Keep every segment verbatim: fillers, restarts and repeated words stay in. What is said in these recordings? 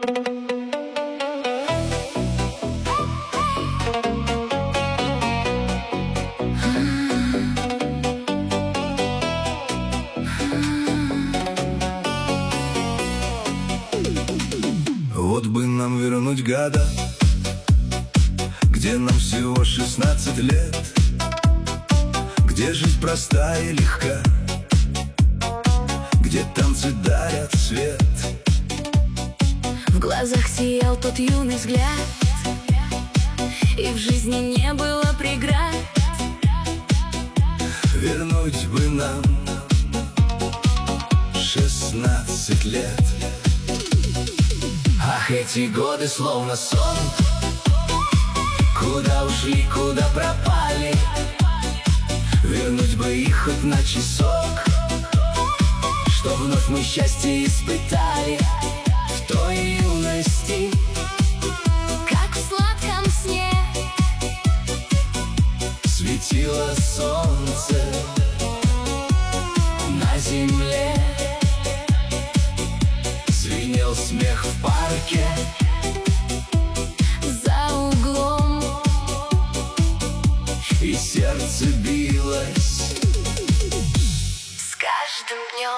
Вот бы нам вернуть года, где нам всего шестнадцать лет, где жизнь простая и легка, где танцы дарят свет. В глазах сиял тот юный взгляд, и в жизни не было преград. Вернуть бы нам шестнадцать лет. Ах, эти годы словно сон, куда ушли, куда пропали. Вернуть бы их хоть на часок, чтоб вновь мы счастье испытали в той юности, Как в сладком сне светило солнце на земле, звенел смех в парке за углом, и сердце билось с каждым днем.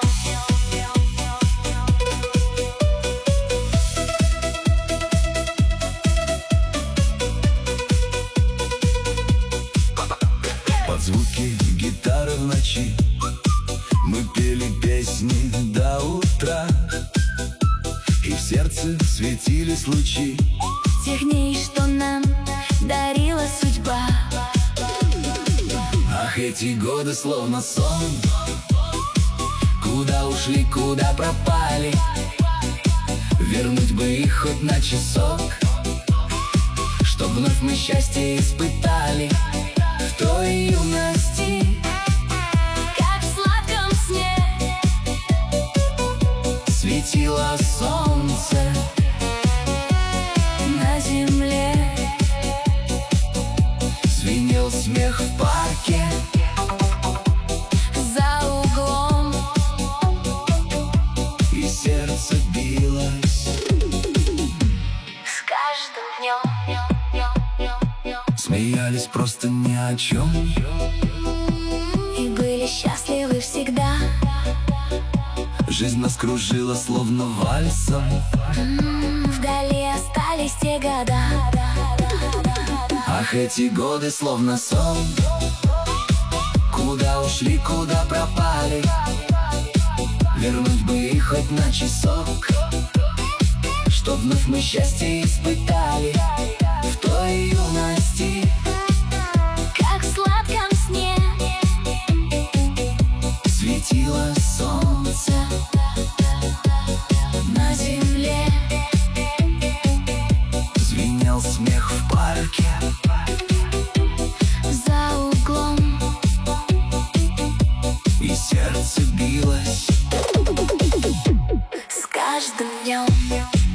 под звуки гитары в ночи мы пели песни до утра, и в сердце светились лучи Тех дней, что нам дарила судьба. Ах, эти годы словно сон, куда ушли, куда пропали. Вернуть бы их хоть на часок, чтоб вновь мы счастье испытали в той юности, Как в сладком сне светило солнце на земле, звенел смех в парке за углом, и сердце билось с каждым днем. Смеялись просто ни о чем, И были счастливы всегда. жизнь нас кружила словно вальсом. М, Вдали остались те года. Ах, эти годы словно сон, куда ушли, куда пропали. Вернуть бы их хоть на часок, чтоб вновь мы счастье испытали в той юности, Как в сладком сне светило солнце на земле, звенел смех в парке за углом, и сердце билось с каждым днем.